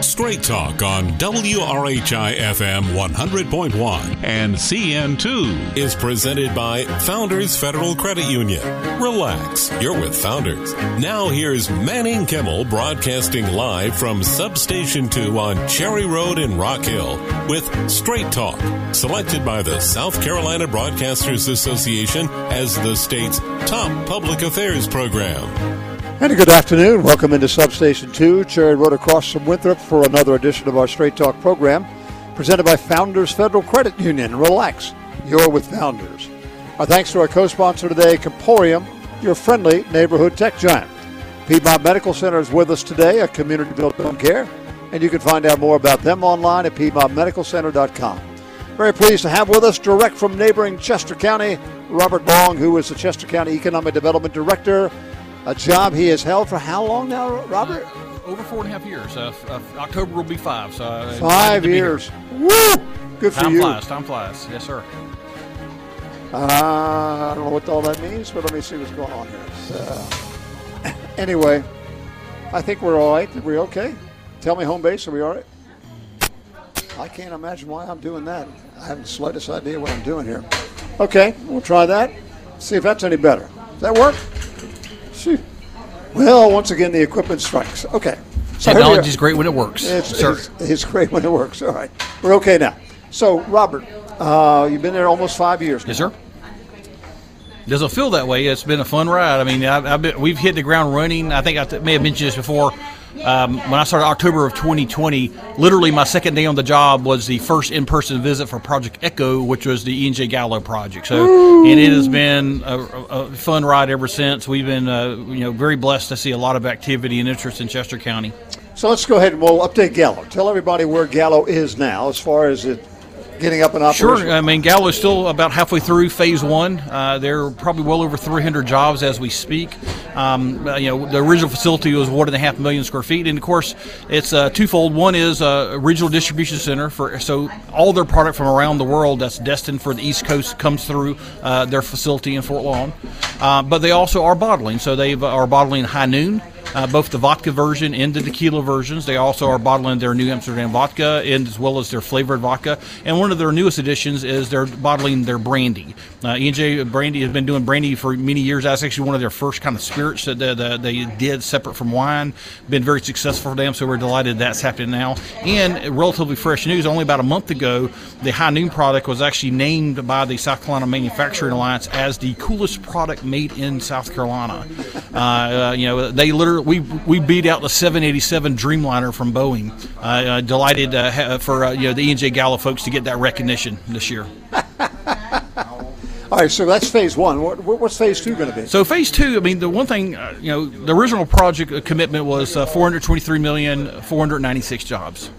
Straight Talk on WRHI-FM 100.1 and CN2 is presented by Founders Federal Credit Union. Relax, you're with Founders. Now here's Manning Kimmel broadcasting live from Substation 2 on Cherry Road in Rock Hill with Straight Talk, selected by the South Carolina Broadcasters Association as the state's top public affairs program. And a good afternoon. Welcome into Substation 2, Cherry Road across from Winthrop for another edition of our Straight Talk program presented by Founders Federal Credit Union. Relax, you're with Founders. Our thanks to our co-sponsor today, Comporium, your friendly neighborhood tech giant. Piedmont Medical Center is with us today, a community-built home care, and you can find out more about them online at piedmontmedicalcenter.com. Very pleased to have with us, direct from neighboring Chester County, Robert Long, who is the Chester County Economic Development Director. A job he has held for how long now, Robert? Over 4.5 years. October will be 5. So 5 years. Woo! Good for you. Time flies. Yes, sir. I don't know what all that means, but let me see what's going on here. So, anyway, I think we're all right. Are we okay? Tell me home base. Are we all right? I can't imagine why I'm doing that. I haven't the slightest idea what I'm doing here. Okay, we'll try that. See if that's any better. Does that work? Well, once again, the equipment strikes. Okay. So technology is great when it works. It's great when it works. All right. We're okay now. So, Robert, you've been there almost 5 years now. Yes, sir. Doesn't feel that way. It's been a fun ride. I mean, we've hit the ground running. I think I may have mentioned this before. When I started October of 2020, literally my second day on the job was the first in-person visit for Project Echo, which was the E&J Gallo project. So, and it has been a fun ride ever since. We've been, very blessed to see a lot of activity and interest in Chester County. So let's go ahead and we'll update Gallo. Tell everybody where Gallo is now as far as it getting up and operational. Sure. I mean, Gallo is still about halfway through phase one. There are probably well over 300 jobs as we speak. The original facility was 1.5 million square feet, and of course, it's twofold. One is a regional distribution center so all their product from around the world that's destined for the East Coast comes through their facility in Fort Lawn. But they also are bottling, so they are bottling High Noon. Both the vodka version and the tequila versions. They also are bottling their New Amsterdam vodka and as well as their flavored vodka. And one of their newest additions is they're bottling their brandy. E&J Brandy has been doing brandy for many years. That's actually one of their first kind of spirits that they did separate from wine. Been very successful for them, so we're delighted that's happening now. And relatively fresh news, only about a month ago, the High Noon product was actually named by the South Carolina Manufacturing Alliance as the coolest product made in South Carolina. They literally we beat out the 787 Dreamliner from Boeing. Delighted for the E&J Gallo folks to get that recognition this year. All right, so that's phase one. What's phase two going to be? So phase two, I mean, the one thing, the original project commitment was 423 million, 496 jobs.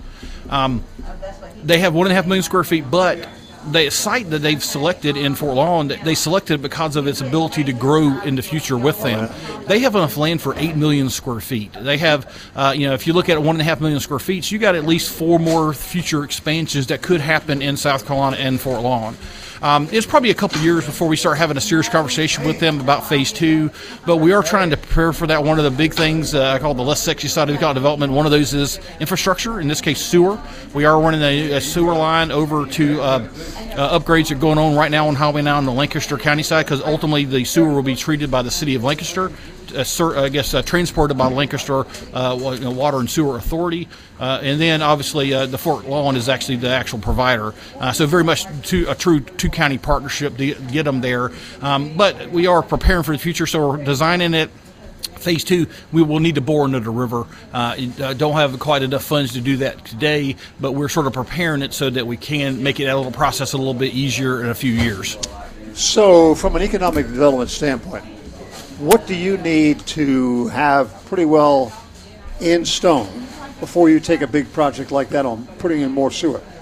They have 1.5 million square feet, but the site that they've selected in Fort Lawn, they selected because of its ability to grow in the future with them. They have enough land for 8 million square feet. They have, if you look at 1.5 million square feet, you got at least 4 more future expansions that could happen in South Carolina and Fort Lawn. It's probably a couple years before we start having a serious conversation with them about phase two, but we are trying to prepare for that. One of the big things I call the less sexy side of economic development, one of those is infrastructure, in this case sewer. We are running a sewer line over to upgrades that are going on right now on Highway 9 on the Lancaster County side, because ultimately the sewer will be treated by the city of Lancaster. Transported by Lancaster Water and Sewer Authority. And then, obviously, the Fort Lawn is actually the actual provider. So very much a true two-county partnership to get them there. But we are preparing for the future, so we're designing it. Phase two, we will need to bore into the river. Don't have quite enough funds to do that today, but we're sort of preparing it so that we can make it a little process a little bit easier in a few years. So, from an economic development standpoint, what do you need to have pretty well in stone before you take a big project like that on putting in more sewer?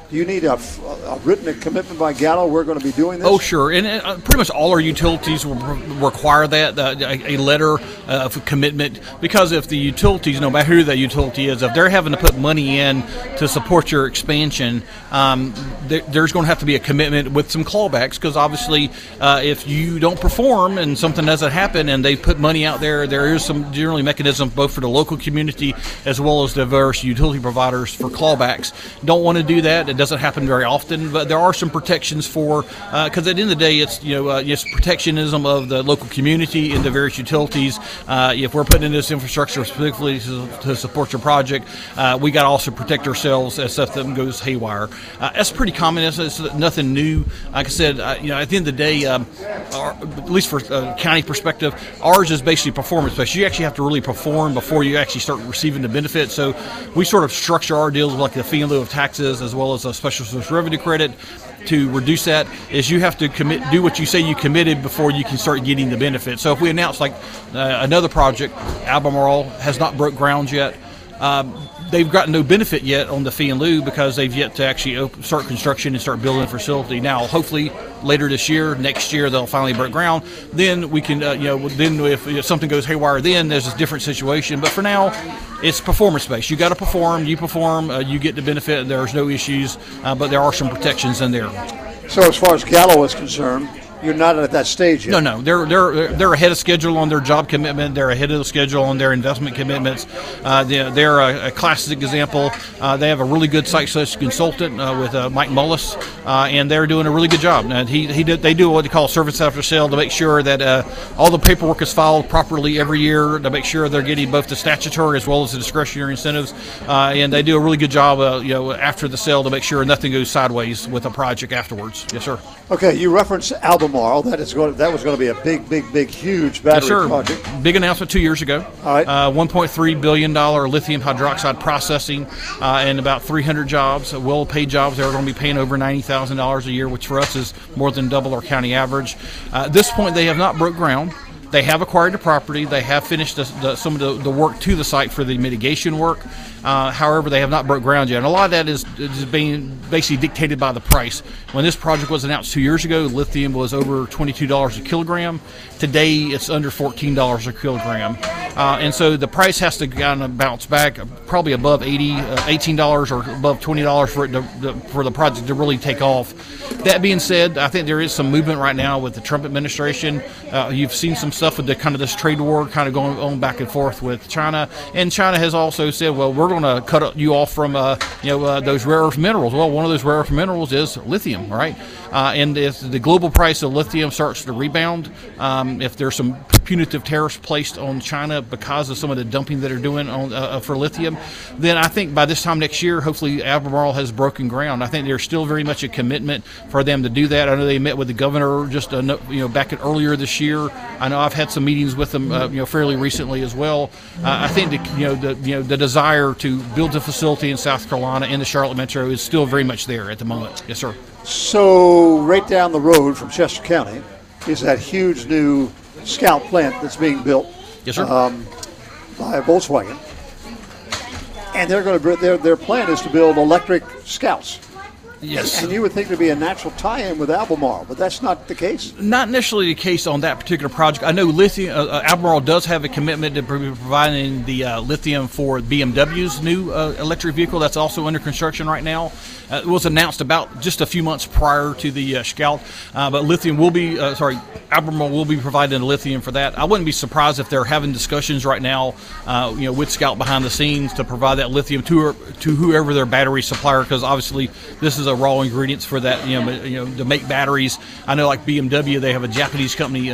Do you need a written commitment by Gallo? We're going to be doing this? Oh, sure. And pretty much all our utilities will require that, a letter of commitment, because if the utilities, no matter who that utility is, if they're having to put money in to support your expansion, there's going to have to be a commitment with some clawbacks, because obviously if you don't perform and something doesn't happen and they put money out there, there is some generally mechanism both for the local community as well as the various utility providers for clawbacks. Don't want to do that. It doesn't happen very often, but there are some protections for, because at the end of the day, it's it's protectionism of the local community and the various utilities. If we're putting in this infrastructure specifically to support your project, we got to also protect ourselves as stuff that goes haywire. That's pretty common. It's nothing new. Like I said, at the end of the day, at least for county perspective, ours is basically performance based. You actually have to really perform before you actually start receiving the benefit. So we sort of structure our deals like the fee in lieu of taxes as well as a special source revenue credit. To reduce that is you have to do what you say you committed before you can start getting the benefit. So if we announce like another project, Albemarle has not broke ground yet. They've gotten no benefit yet on the fee in lieu because they've yet to actually start construction and start building a facility. Now, hopefully later this year, next year, they'll finally break ground. Then we can, then if something goes haywire, then there's a different situation. But for now, it's performance-based. You got to perform. You perform, you get the benefit. There's no issues, but there are some protections in there. So as far as Gallo is concerned, you're not at that stage yet. No, they're ahead of schedule on their job commitment. They're ahead of the schedule on their investment commitments. They're a classic example. They have a really good site selection consultant with Mike Mullis, and they're doing a really good job. And they do what they call service after sale to make sure that all the paperwork is filed properly every year to make sure they're getting both the statutory as well as the discretionary incentives. And they do a really good job, after the sale to make sure nothing goes sideways with a project afterwards. Yes, sir. Okay, you referenced Albemarle. That was going to be a big, huge battery project. Big announcement 2 years ago. All right. $1.3 billion lithium hydroxide processing and about 300 jobs, well-paid jobs. They're going to be paying over $90,000 a year, which for us is more than double our county average. At this point, they have not broke ground. They have acquired the property. They have finished some of the work to the site for the mitigation work. However, they have not broke ground yet. And a lot of that is being basically dictated by the price. When this project was announced 2 years ago, lithium was over $22 a kilogram. Today, it's under $14 a kilogram. And so the price has to kind of bounce back, probably above $18 or above $20 for the project to really take off. That being said, I think there is some movement right now with the Trump administration. You've seen some stuff with this trade war kind of going on back and forth with China. And China has also said, well, we're going to cut you off from those rare earth minerals. Well, one of those rare earth minerals is lithium, right? And if the global price of lithium starts to rebound, if there's some punitive tariffs placed on China because of some of the dumping that they're doing on for lithium, then I think by this time next year, hopefully Albemarle has broken ground. I think there's still very much a commitment for them to do that. I know they met with the governor just back earlier this year. I know I've had some meetings with them fairly recently as well. I think the desire to build a facility in South Carolina in the Charlotte metro is still very much there at the moment. Yes, sir. So right down the road from Chester County is that huge new Scout plant that's being built. Yes, sir. By Volkswagen, and they're going to their plan is to build electric Scouts. Yes. And you would think there'd be a natural tie-in with Albemarle, but that's not the case. Not necessarily the case on that particular project. I know lithium. Albemarle does have a commitment to providing the lithium for BMW's new electric vehicle that's also under construction right now. It was announced about just a few months prior to the Scout, but lithium will be, Albemarle will be providing the lithium for that. I wouldn't be surprised if they're having discussions right now, with Scout behind the scenes to provide that lithium to whoever their battery supplier, because obviously this is a raw ingredients for that, to make batteries. I know like BMW, they have a Japanese company,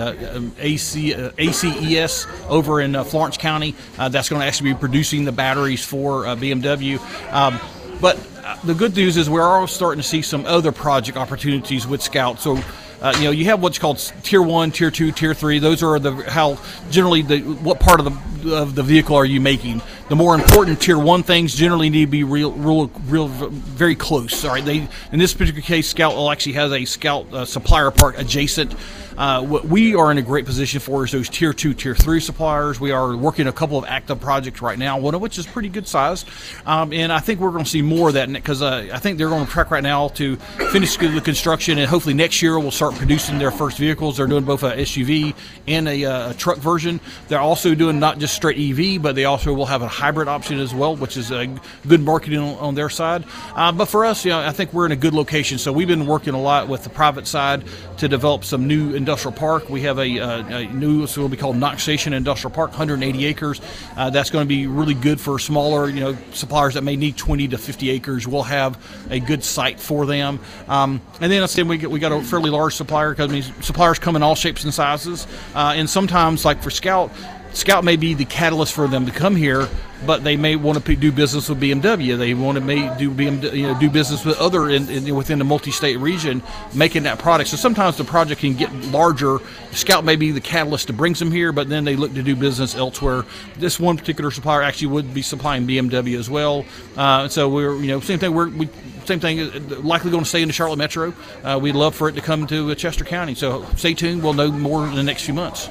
ACES, over in Florence County, that's going to actually be producing the batteries for BMW. But the good news is we're already starting to see some other project opportunities with Scout. So, you have what's called Tier 1, Tier 2, Tier 3. Those are what part of of the vehicle are you making. The more important tier 1 things generally need to be real very close. All right, in this particular case, Scout actually has a Scout supplier park adjacent. What we are in a great position for is those tier 2, tier 3 suppliers. We are working a couple of active projects right now, one of which is pretty good size, and I think we're going to see more of that because I think they're on track right now to finish the construction, and hopefully next year we'll start producing their first vehicles. They're doing both a SUV and a truck version. They're also doing not just straight EV, but they also will have a hybrid option as well, which is good marketing on their side. But for us, I think we're in a good location. So we've been working a lot with the private side to develop some new industrial park. We have a new, so it'll be called Knox Station Industrial Park, 180 acres. That's going to be really good for smaller, suppliers that may need 20 to 50 acres. We'll have a good site for them. And then I said we got a fairly large supplier because suppliers come in all shapes and sizes. And sometimes, like for Scout may be the catalyst for them to come here, but they may want to do business with BMW. They want to do business with other within the multi-state region, making that product. So sometimes the project can get larger. Scout may be the catalyst to bring them here, but then they look to do business elsewhere. This one particular supplier actually would be supplying BMW as well. So we're same thing. Same thing. Likely going to stay in the Charlotte Metro. We'd love for it to come to Chester County. So stay tuned. We'll know more in the next few months.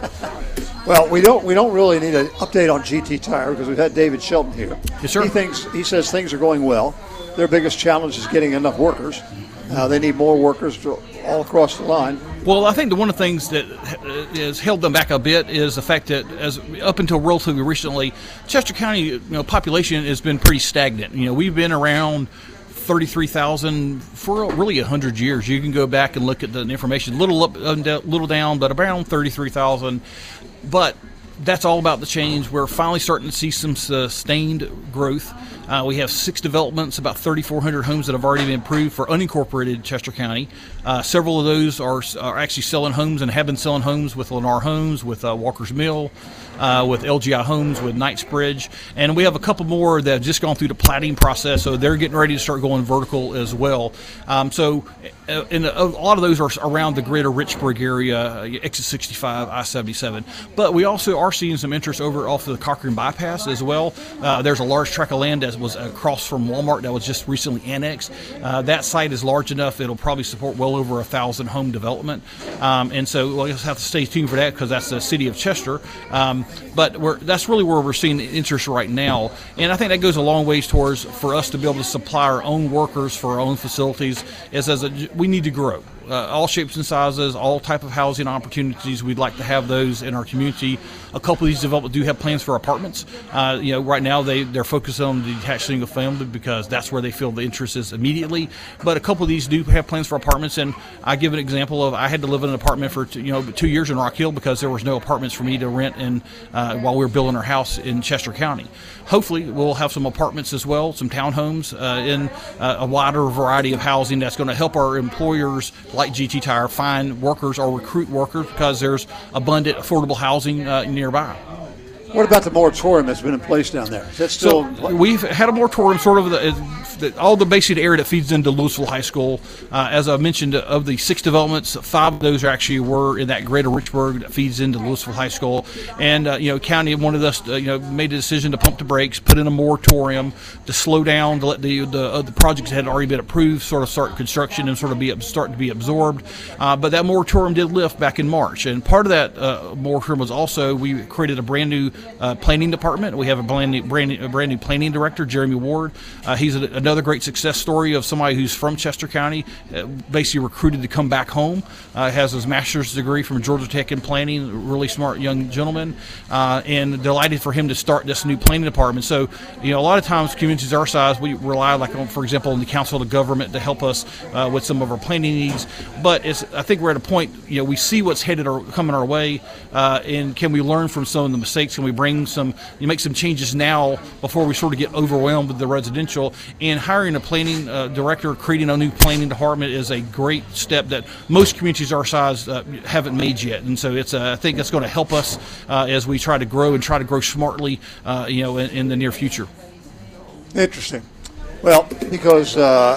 Well, we don't really need an update on GT Tire because we've had David Shelton here. Yes, sir. He says things are going well. Their biggest challenge is getting enough workers. They need more workers all across the line. Well, I think one of the things that has held them back a bit is the fact that up until relatively recently, Chester County population has been pretty stagnant. We've been around 33,000 for really 100 years. You can go back and look at the information, little up, little down, but around 33,000. But that's all about the change. We're finally starting to see some sustained growth. We have 6 developments, about 3,400 homes that have already been approved for unincorporated Chester County. Several of those are actually selling homes and have been selling homes with Lennar Homes, with Walker's Mill, with LGI Homes, with Knightsbridge. And we have a couple more that have just gone through the platting process, so they're getting ready to start going vertical as well. And a lot of those are around the greater Richburg area, exit 65, I-77. But we also are seeing some interest over off of the Cochran Bypass as well. There's a large tract of land that was across from Walmart that was just recently annexed. That site is large enough; it'll probably support well over 1,000 home development. And so we'll just have to stay tuned for that because that's the city of Chester. But that's really where we're seeing interest right now. And I think that goes a long ways towards for us to be able to supply our own workers for our own facilities. We need to grow. All shapes and sizes, all type of housing opportunities. We'd like to have those in our community. A couple of these developments do have plans for apartments. Right now they're focused on the detached single family because that's where they feel the interest is immediately. But a couple of these do have plans for apartments. And I give an example of I had to live in an apartment for 2 years in Rock Hill because there was no apartments for me to rent while we were building our house in Chester County. Hopefully we'll have some apartments as well, some townhomes in a wider variety of housing that's going to help our employers like GT Tire find workers or recruit workers because there's abundant affordable housing nearby. What about the moratorium that's been in place down there? Is that still? So we've had a moratorium, sort of all the basic area that feeds into Louisville High School. As I mentioned, of the 6 developments, 5 of those actually were in that greater Richburg that feeds into Louisville High School. And county wanted us, made a decision to pump the brakes, put in a moratorium to slow down, to let the projects that had already been approved sort of start construction and sort of start to be absorbed. But that moratorium did lift back in March, and part of that moratorium was also we created a brand new planning department. We have a brand new planning director, Jeremy Ward. He's another great success story of somebody who's from Chester County, basically recruited to come back home. Has his master's degree from Georgia Tech in planning. Really smart young gentleman, and delighted for him to start this new planning department. So, a lot of times communities our size, we rely, for example, on the Council of Government to help us with some of our planning needs. But I think we're at a point, we see what's headed or coming our way, and can we learn from some of the mistakes? Can we make some changes now before we sort of get overwhelmed with the residential? And hiring a planning director, creating a new planning department is a great step that most communities our size haven't made yet. And so I think it's going to help us as we try to grow smartly, in the near future. Interesting. Well, because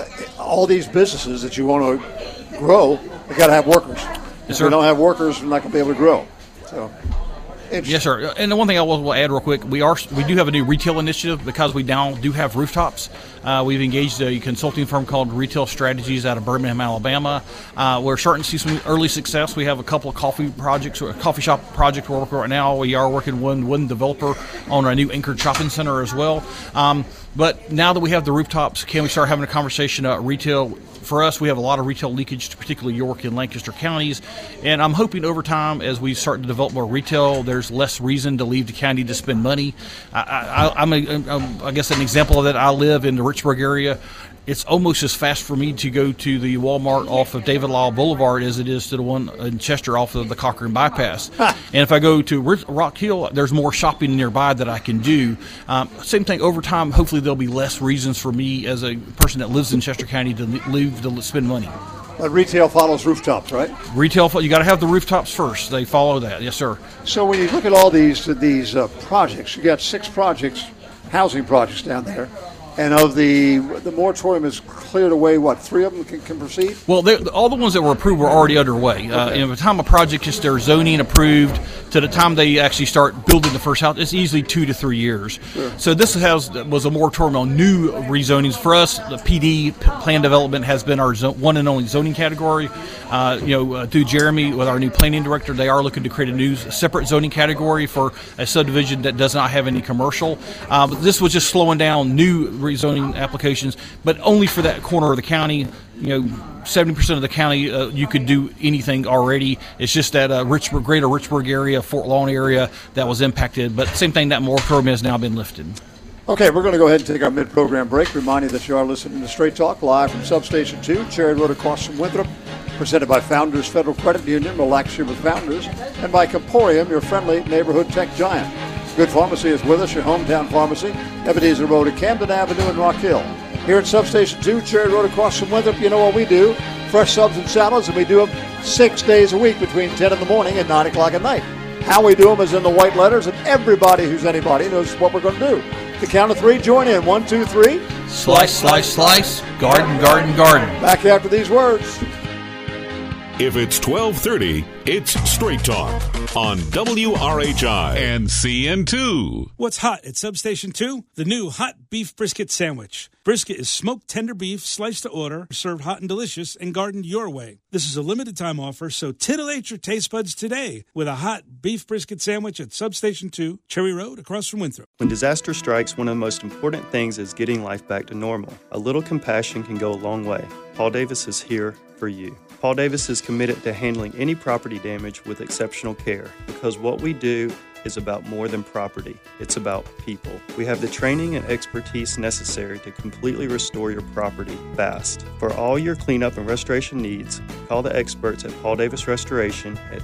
all these businesses that you want to grow, they got to have workers. If we don't have workers, we're not going to be able to grow. So Yes, sir. And the one thing I will add real quick, we do have a new retail initiative because we now do have rooftops. We've engaged a consulting firm called Retail Strategies out of Birmingham, Alabama. We're starting to see some early success. We have a couple of coffee shop projects we're working right now. We are working with one developer on a new anchored shopping center as well. But now that we have the rooftops, can we start having a conversation about retail? For us, we have a lot of retail leakage to particularly York and Lancaster counties, and I'm hoping over time, as we start to develop more retail, there's less reason to leave the county to spend money. I guess an example of that, I live in the Richburg area. It's almost as fast for me to go to the Walmart off of David Lyle Boulevard as it is to the one in Chester off of the Cochrane Bypass. And if I go to Rock Hill, there's more shopping nearby that I can do. Same thing over time. Hopefully there'll be less reasons for me as a person that lives in Chester County to leave to spend money. But retail follows rooftops, right? Retail, you got to have the rooftops first. They follow that. Yes, sir. So when you look at all these projects, you got 6 projects, housing projects down there. And of the moratorium is cleared away, 3 of them can proceed? Well, all the ones that were approved were already underway. Okay. And by the time a project is their zoning approved to the time they actually start building the first house, it's easily 2 to 3 years. Sure. So this was a moratorium on new rezonings. For us, the PD plan development has been our one and only zoning category. Through Jeremy with our new planning director, they are looking to create a new separate zoning category for a subdivision that does not have any commercial. But this was just slowing down new rezoning applications, but only for that corner of the county. 70% of the county, you could do anything already. It's just that greater Richburg area, Fort Lawn area that was impacted. But same thing, that moratorium has now been lifted. Okay, we're going to go ahead and take our mid-program break. Remind you that you are listening to Straight Talk live from Substation 2, Cherry Road across from Winthrop. Presented by Founders Federal Credit Union, relax here with Founders, and by Comporium, your friendly neighborhood tech giant. Good Pharmacy is with us, your hometown pharmacy, Ebenezer Road at Camden Avenue in Rock Hill. Here at Substation 2, Cherry Road across from Winthrop, you know what we do. Fresh subs and salads, and we do them 6 days a week between 10 in the morning and 9 o'clock at night. How we do them is in the white letters, and everybody who's anybody knows what we're going to do. The count of 3, join in. 1, 2, 3. Slice, slice, slice. Garden, garden, garden. Back after these words. If it's 12:30, it's Straight Talk on WRHI and CN2. What's hot at Substation 2? The new hot beef brisket sandwich. Brisket is smoked tender beef, sliced to order, served hot and delicious, and gardened your way. This is a limited time offer, so titillate your taste buds today with a hot beef brisket sandwich at Substation 2, Cherry Road, across from Winthrop. When disaster strikes, one of the most important things is getting life back to normal. A little compassion can go a long way. Paul Davis is here for you. Paul Davis is committed to handling any property damage with exceptional care because what we do is about more than property. It's about people. We have the training and expertise necessary to completely restore your property fast. For all your cleanup and restoration needs, call the experts at Paul Davis Restoration at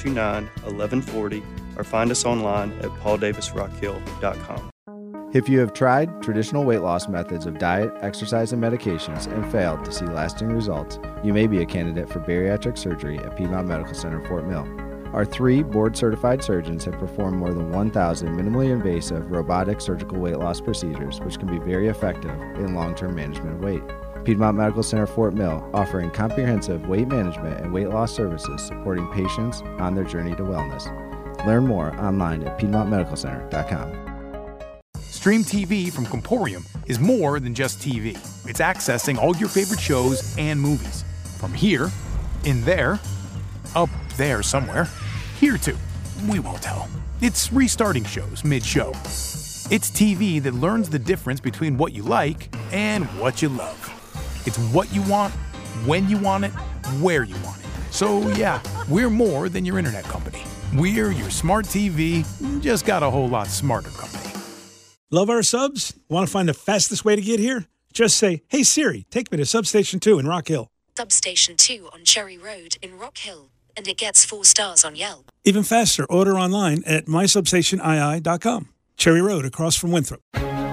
329-1140 or find us online at pauldavisrockhill.com. If you have tried traditional weight loss methods of diet, exercise, and medications and failed to see lasting results, you may be a candidate for bariatric surgery at Piedmont Medical Center, Fort Mill. Our 3 board-certified surgeons have performed more than 1,000 minimally invasive robotic surgical weight loss procedures, which can be very effective in long-term management of weight. Piedmont Medical Center, Fort Mill, offering comprehensive weight management and weight loss services supporting patients on their journey to wellness. Learn more online at piedmontmedicalcenter.com. Stream TV from Comporium is more than just TV. It's accessing all your favorite shows and movies. From here, in there, up there somewhere, here to, we won't tell. It's restarting shows mid-show. It's TV that learns the difference between what you like and what you love. It's what you want, when you want it, where you want it. So yeah, we're more than your internet company. We're your smart TV, just got a whole lot smarter company. Love our subs? Want to find the fastest way to get here? Just say, hey Siri, take me to Substation 2 in Rock Hill. Substation 2 on Cherry Road in Rock Hill. And it gets 4 stars on Yelp. Even faster, order online at mysubstationii.com. Cherry Road across from Winthrop.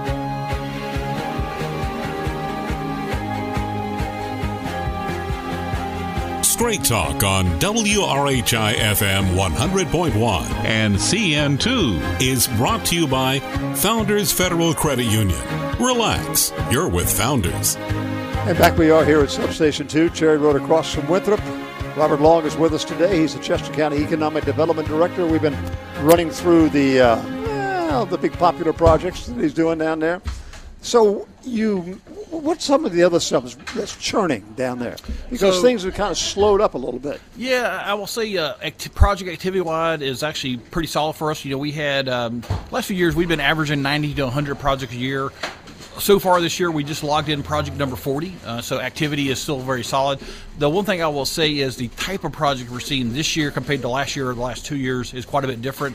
Straight Talk on WRHI FM 100.1 and CN2 is brought to you by Founders Federal Credit Union. Relax, you're with Founders. And back we are here at Substation 2, Cherry Road across from Winthrop. Robert Long is with us today. He's the Chester County Economic Development Director. We've been running through the big popular projects that he's doing down there. So what's some of the other stuff that's churning down there? Because things have kind of slowed up a little bit. Yeah, I will say project activity-wide is actually pretty solid for us. We had, last few years, we've been averaging 90 to 100 projects a year. So far this year, we just logged in project number 40, so activity is still very solid. The one thing I will say is the type of project we're seeing this year compared to last year or the last 2 years is quite a bit different.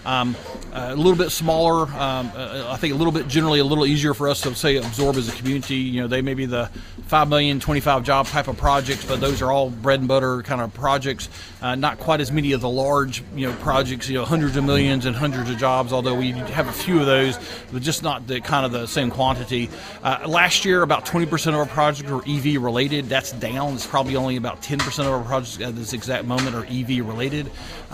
A little bit smaller. I think generally a little easier for us to, say, absorb as a community. They may be the 5 million, 25 job type of projects, but those are all bread and butter kind of projects. Not quite as many of the large, projects, hundreds of millions and hundreds of jobs, although we have a few of those, but just not the kind of the same quantity. Last year, about 20% of our projects were EV related. That's down. It's probably only about 10% of our projects at this exact moment are EV related.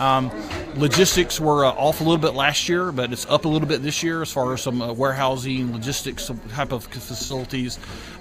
Logistics were off a little bit last year, but it's up a little bit this year as far as some warehousing, logistics type of facilities.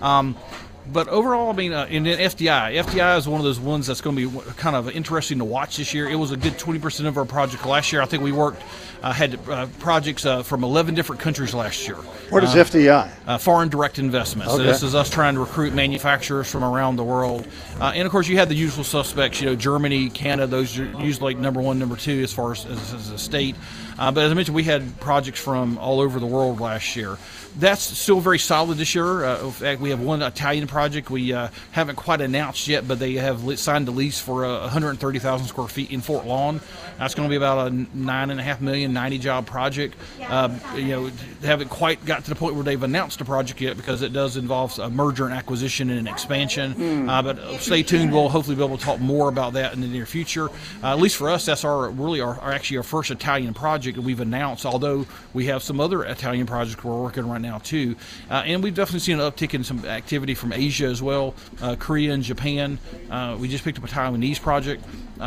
But overall, and then FDI is one of those ones that's going to be kind of interesting to watch this year. It was a good 20% of our project last year. I think we had projects from 11 different countries last year. What is FDI? Foreign direct investment. Okay. So this is us trying to recruit manufacturers from around the world. And of course, you had the usual suspects, Germany, Canada, those are usually like number one, number two as far as a state. But as I mentioned, we had projects from all over the world last year. That's still very solid this year. In fact, we have one Italian project we haven't quite announced yet, but they have signed a lease for 130,000 square feet in Fort Lawn. That's going to be about a $9.5 million, 90-job project. They haven't quite got to the point where they've announced the project yet because it does involve a merger and acquisition and an expansion. But stay tuned. We'll hopefully be able to talk more about that in the near future. At least for us, that's our first Italian project that we've announced, although we have some other Italian projects we're working right now too. And we've definitely seen an uptick in some activity from Asia as well, Korea and Japan. We just picked up a Taiwanese project.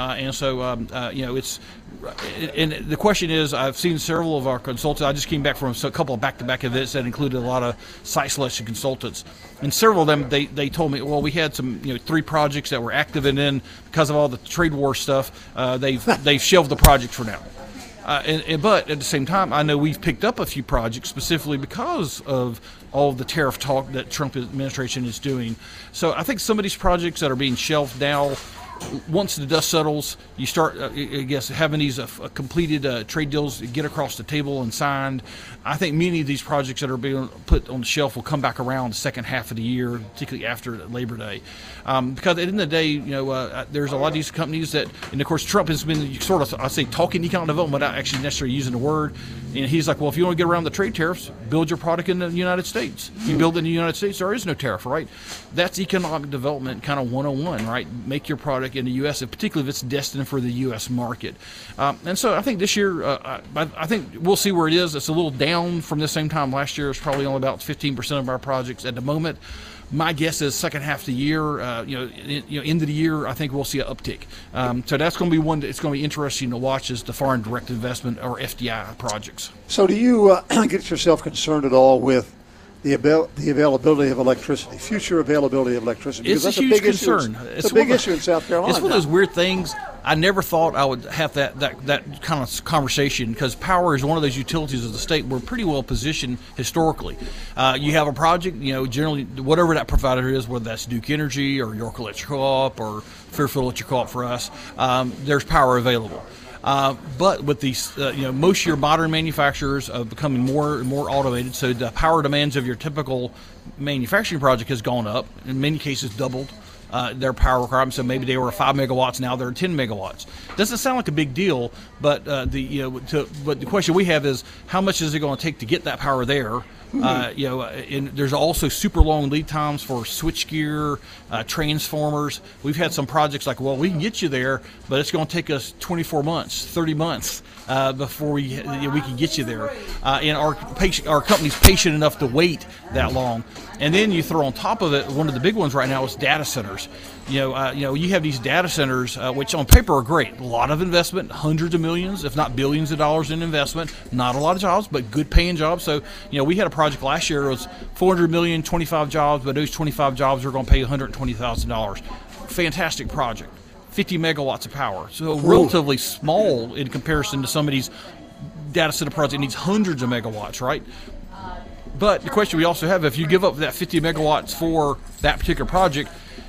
It's and the question is, I've seen several of our consultants. I just came back from a couple of back-to-back events that included a lot of site selection consultants, and several of them they told me, well, we had some 3 projects that were active, and then because of all the trade war stuff, they've shelved the project for now. But at the same time, I know we've picked up a few projects specifically because of all of the tariff talk that Trump administration is doing. So I think some of these projects that are being shelved now, once the dust settles, you start, having these completed trade deals get across the table and signed. I think many of these projects that are being put on the shelf will come back around the second half of the year, particularly after Labor Day. Because at the end of the day, there's a lot of these companies that, and of course Trump has been sort of, I say, talking economic development without actually necessarily using the word. And he's like, well, if you want to get around the trade tariffs, build your product in the United States. You build in the United States, there is no tariff, right? That's economic development kind of 101, right? Make your product in the U.S., particularly if it's destined for the U.S. market. And so I think this year, I think we'll see where it is. It's a little down from the same time last year. It's probably only about 15% of our projects at the moment. My guess is second half of the year, end of the year, I think we'll see an uptick. So that's going to be one that it's going to be interesting to watch, is the foreign direct investment or FDI projects. So do you get yourself concerned at all with the availability of electricity, future availability of electricity? Because that's a big concern. It's a big issue in South Carolina. It's one of those weird things. I never thought I would have that kind of conversation, because power is one of those utilities of the state. We're pretty well positioned historically. You have a project, generally whatever that provider is, whether that's Duke Energy or York Electric Co-op or Fairfield Electric Co-op for us, there's power available. But with these, most of your modern manufacturers are becoming more and more automated, so the power demands of your typical manufacturing project has gone up, in many cases doubled their power requirements. So maybe they were 5 megawatts, now they're 10 megawatts. Doesn't sound like a big deal, but but the question we have is, how much is it going to take to get that power there? And there's also super long lead times for switchgear, transformers. We've had some projects like, well, we can get you there, but it's going to take us 24 months, 30 months before we can get you there. And our company's patient enough to wait that long. And then you throw on top of it, one of the big ones right now is data centers. You have these data centers, which on paper are great. A lot of investment, hundreds of millions, if not billions of dollars in investment. Not a lot of jobs, but good paying jobs. So, we had a project last year. It was $400 million, 25 jobs, but those 25 jobs are going to pay $120,000. Fantastic project. 50 megawatts of power. So relatively small in comparison to some of these data center projects that needs hundreds of megawatts, right? But the question we also have, if you give up that 50 megawatts for that particular project,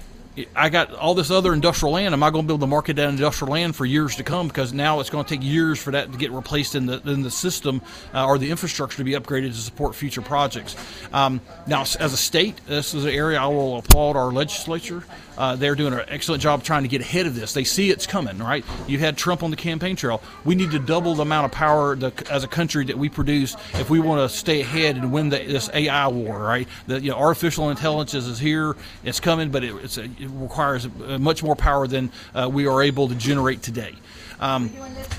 I got all this other industrial land. Am I going to be able to market that industrial land for years to come? Because now it's going to take years for that to get replaced in the system or the infrastructure to be upgraded to support future projects. Now, as a state, this is an area I will applaud our legislature. They're doing an excellent job trying to get ahead of this. They see it's coming, right? You had Trump on the campaign trail. We need to double the amount of power as a country that we produce if we want to stay ahead and win this AI war, right? Artificial intelligence is here. It's coming, but it requires much more power than we are able to generate today. And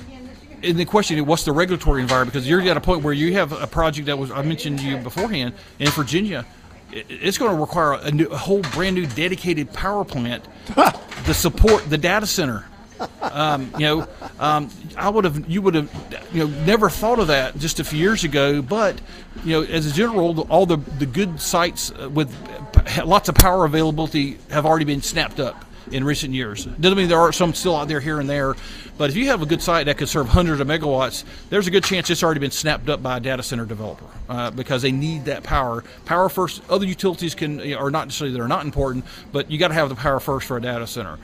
the question is, what's the regulatory environment? Because you're at a point where you have a project that I mentioned to you beforehand in Virginia. It's going to require a whole brand new dedicated power plant to support the data center. You would have never thought of that just a few years ago. But as a general rule, all the good sites with lots of power availability have already been snapped up in recent years. Doesn't mean there are some still out there here and there, but if you have a good site that could serve hundreds of megawatts, there's a good chance it's already been snapped up by a data center developer because they need that power. Power first. Other utilities are not necessarily they're not important, but you got to have the power first for a data center.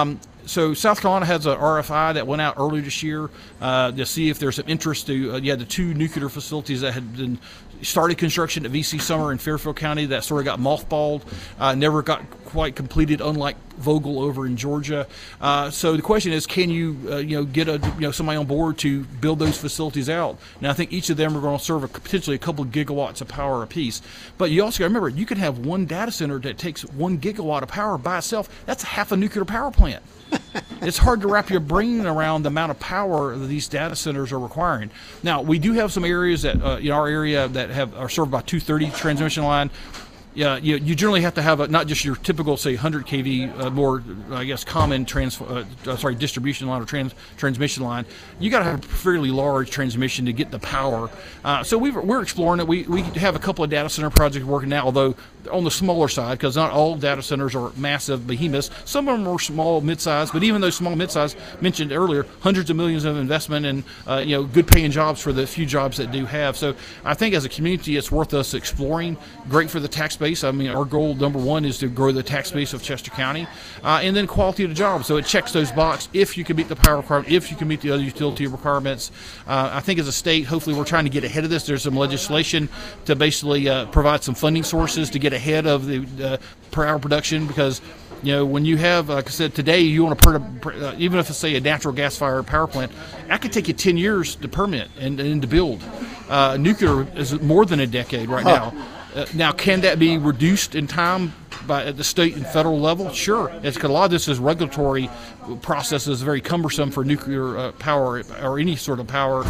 So South Carolina has a RFI that went out earlier this year to see if there's some interest to the two nuclear facilities that had been started construction at VC Summer in Fairfield County that sort of got mothballed, never got quite completed, unlike Vogtle over in Georgia. So the question is, can you get somebody on board to build those facilities out? Now I think each of them are going to serve potentially a couple of gigawatts of power apiece. But you also got to remember, you can have one data center that takes 1 gigawatt of power by itself. That's half a nuclear power plant. It's hard to wrap your brain around the amount of power that these data centers are requiring. Now, we do have some areas that in our area that are served by 230 transmission line. Yeah, you generally have to have not just your typical, say, 100 kV, more, I guess, common distribution line or transmission line. You got to have a fairly large transmission to get the power. So we're exploring it. We have a couple of data center projects working now, although on the smaller side, because not all data centers are massive behemoths. Some of them are small, mid-sized, but even those small, mid-sized, mentioned earlier, hundreds of millions of investment and good paying jobs for the few jobs that do have. So I think as a community, it's worth us exploring. Great for the tax base. I mean, our goal number one is to grow the tax base of Chester County, and then quality of the job. So it checks those boxes. If you can meet the power requirement, if you can meet the other utility requirements, I think as a state, hopefully we're trying to get ahead of this. There's some legislation to basically provide some funding sources to get ahead of the power production, because when you have, like I said, today you want to even if it's, say, a natural gas-fired power plant, that could take you 10 years to permit and to build. Nuclear is more than a decade right now. Now, can that be reduced in time at the state and federal level? Sure. It's because a lot of this is regulatory processes, very cumbersome for nuclear power or any sort of power.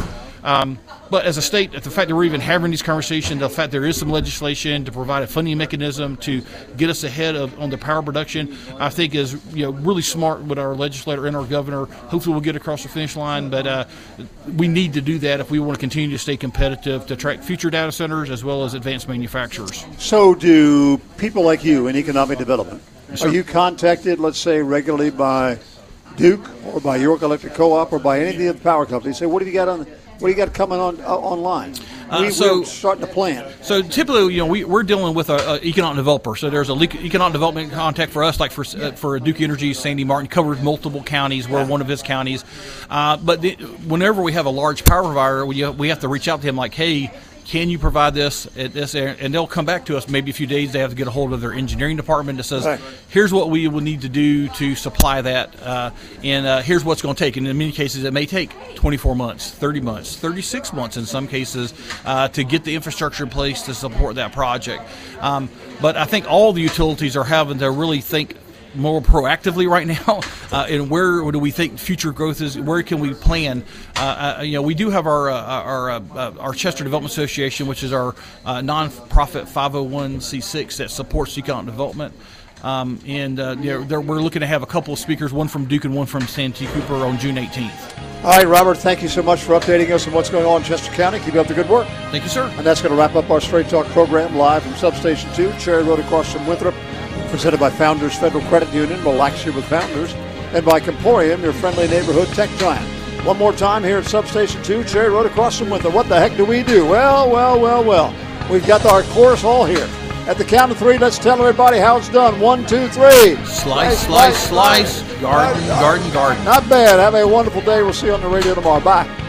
But as a state, the fact that we're even having these conversations, the fact there is some legislation to provide a funding mechanism to get us ahead on the power production, I think is really smart with our legislator and our governor. Hopefully we'll get across the finish line, but we need to do that if we want to continue to stay competitive to attract future data centers as well as advanced manufacturers. So do people like you in economic development, are you contacted, let's say, regularly by Duke or by York Electric Co-op or by any of the power companies? Say, what have you got coming online? We're starting to plan. So typically, we're dealing with an economic developer. So there's an economic development contact for us, like for Duke Energy, Sandy Martin covers multiple counties. We're one of his counties. But whenever we have a large power provider, we have to reach out to him like, hey, can you provide this at this area? And they'll come back to us maybe a few days. They have to get a hold of their engineering department that says, here's what we will need to do to supply that, and here's what's going to take. And in many cases, it may take 24 months, 30 months, 36 months in some cases to get the infrastructure in place to support that project. But I think all the utilities are having to really think more proactively right now, and where do we think future growth is? Where can we plan? We do have our Chester Development Association, which is our nonprofit 501c6 that supports economic development. We're looking to have a couple of speakers, one from Duke and one from Santee Cooper, on June 18th. All right, Robert, thank you so much for updating us on what's going on in Chester County. Keep up the good work. Thank you, sir. And that's going to wrap up our Straight Talk program live from Substation 2, Cherry Road across from Winthrop, presented by Founders Federal Credit Union. Relax here with Founders. and by Comporium, your friendly neighborhood tech giant. One more time here at Substation 2, Cherry Road across from Winthrop. What the heck do we do? Well. We've got our chorus all here. At the count of 3, let's tell everybody how it's done. 1, 2, 3. Slice. Garden. Not bad. Have a wonderful day. We'll see you on the radio tomorrow. Bye.